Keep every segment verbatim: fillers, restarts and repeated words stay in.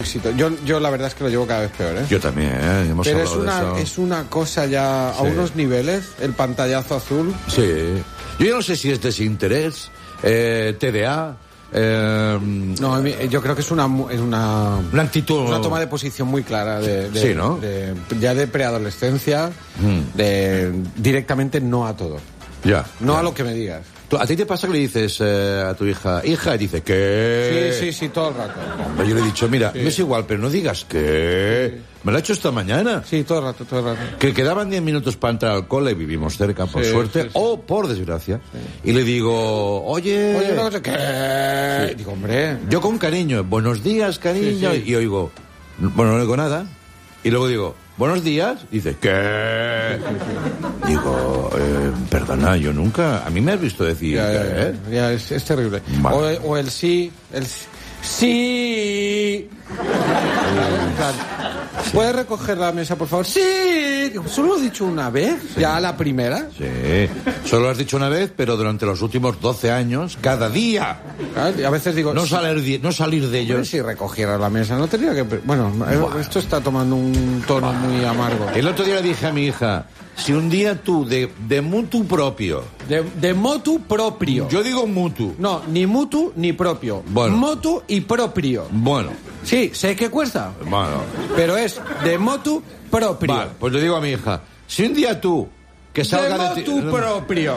éxito. Yo, yo la verdad es que lo llevo cada vez peor, ¿eh? Yo también, ¿eh? Hemos Pero es hablado de una, eso. es una cosa ya Sí. a unos niveles, el pantallazo azul. Sí. Yo ya no sé si es desinterés, eh, T D A... Eh, No, a mí- yo creo que es una es una, una actitud... una toma de posición muy clara de, de- Sí, ¿no? de- ya de preadolescencia, Mm. de directamente no a todo, Ya. no ya. a lo que me digas. ¿Tú- ¿A ti te pasa que le dices eh, a tu hija, hija, y dice, ¿qué? Sí, sí, sí, todo el rato. Hombre, yo le he dicho, mira, Sí. me es igual, pero no digas que... Me lo ha hecho esta mañana. Sí, todo el rato, todo el rato. Que quedaban diez minutos para entrar al cole, vivimos cerca, por Sí, suerte, sí, sí. o por desgracia, y le digo, oye... Oye, una cosa que... Digo, hombre... Yo con cariño, buenos días, cariño, Sí, sí. y oigo, bueno, no digo nada, y luego digo, buenos días, y dice, ¿qué? Digo, eh, perdona, yo nunca, a mí me has visto decir, Ya, ya, ¿qué? ya, ya, es, es terrible. Vale. O, o el sí, el sí. Sí. En plan, ¿puedes recoger la mesa, por favor? Sí. Digo, ¿solo lo he dicho una vez? ¿Ya a la primera? Sí, solo lo has dicho una vez, pero durante los últimos doce años, cada día, ¿Sabes? Y a veces digo... no sí, salir de, no salir de hombre, ellos. si recogiera la mesa, no tendría que... Bueno, eh, Bueno. esto está tomando un tono muy amargo. El otro día le dije a mi hija, si un día tú, de, de mutu propio, De, de motu propio. yo digo mutu, No, ni mutu ni propio. Bueno. Motu y propio. bueno, Sí, sé que cuesta, bueno, pero es de motu propio. vale, pues le digo a mi hija, si un día tú, que salga de de, ti, motu propio.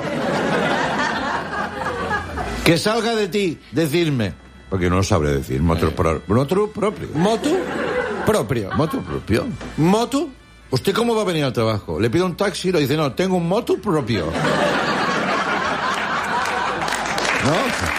que salga de ti, decirme, porque no lo sabré decir, motu, pro, motu propio, Motu propio. motu propio. Motu. ¿Usted cómo va a venir al trabajo? Le pido un taxi y le dice, no, tengo un motu propio. ¿No?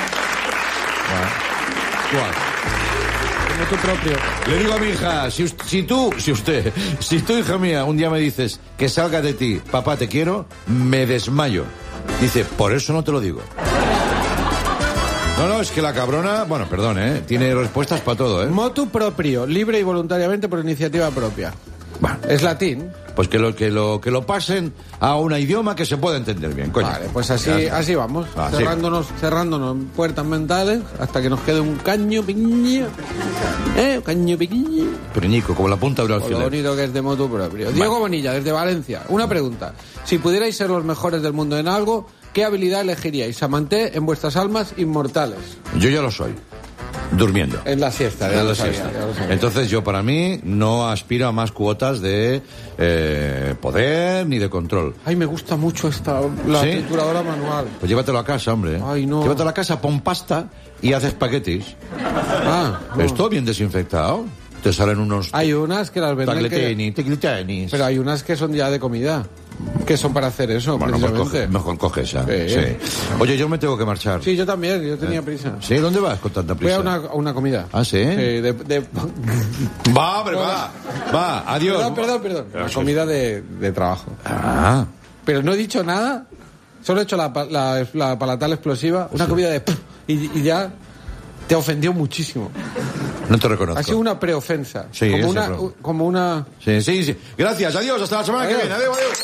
¿Cuál? Motu propio. Le digo a mi hija, si, us- si tú, si usted, si tú, hija mía, un día me dices que salga de ti, papá, te quiero, me desmayo. Dice, por eso no te lo digo. No, no, es que la cabrona, bueno, perdón, ¿eh? Tiene respuestas para todo, ¿eh? Motu propio, libre y voluntariamente por iniciativa propia. Bueno, Es latín. pues que lo, que lo, que lo pasen a un idioma que se pueda entender bien, coño. Vale, pues así, Ya está. así vamos, Así. cerrándonos, cerrándonos en puertas mentales hasta que nos quede un caño pequeño, ¿eh? Un caño pequeño. Pequeñico, como la punta de un Por lo alfiler. bonito que es de motu propio. Diego Bonilla, desde Valencia. Una pregunta. Si pudierais ser los mejores del mundo en algo, ¿qué habilidad elegiríais? Amanté en vuestras almas inmortales. Yo ya lo soy. Durmiendo. En la siesta, ya En lo la sabía, siesta. ya lo sabía. Entonces yo para mí no aspiro a más cuotas de eh, poder ni de control. Ay, me gusta mucho esta, la ¿Sí? trituradora manual. Pues llévatelo a casa, hombre. Ay, no. Llévatelo a casa, pon pasta y haz espaguetis. Ah, no. Pero todo bien desinfectado. Te salen unos Hay unas que las venden que... tagliatini, tagliatini. Pero hay unas que son ya de comida. Que son para hacer eso, Bueno, pues precisamente. coge, mejor coge esa. Sí. Sí. Oye, yo me tengo que marchar. Sí, yo también, yo tenía prisa. ¿Sí? ¿Dónde vas con tanta Voy prisa? a una, a una comida. ¿Ah, sí? de, de- Va, hombre, va. Va, adiós. Perdón, perdón, perdón. Una comida de, de trabajo. Ah. Pero no he dicho nada. Solo he hecho la, pa- la, la palatal explosiva. Una comida de... Y, y ya te ofendió muchísimo. No te reconozco. Ha sido una preofensa. Sí, como, ese una, pro- como una... Sí, sí, sí. Gracias, adiós, hasta la semana Adiós. que viene. Adiós, adiós.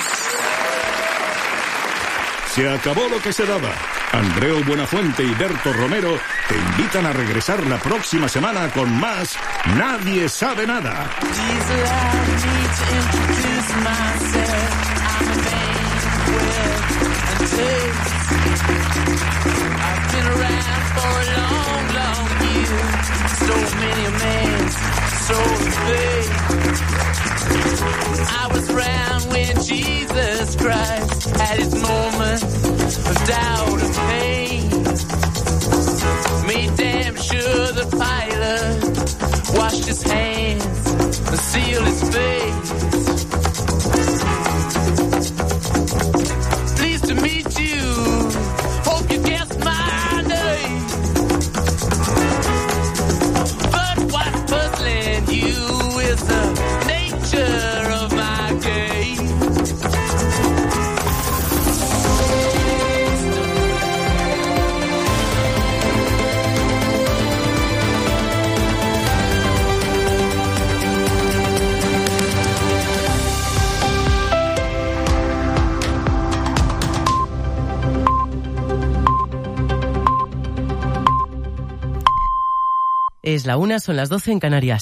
Se acabó lo que se daba. Andreu Buenafuente y Berto Romero te invitan a regresar la próxima semana con más Nadie Sabe Nada. I was around when Jesus Christ had his moment of doubt and pain. Made damn sure the pilot washed his hands and sealed his face. Pleased to meet you. Hope you guessed my name. But what's puzzling you is the nature of my game. Es la una, son las doce en Canarias.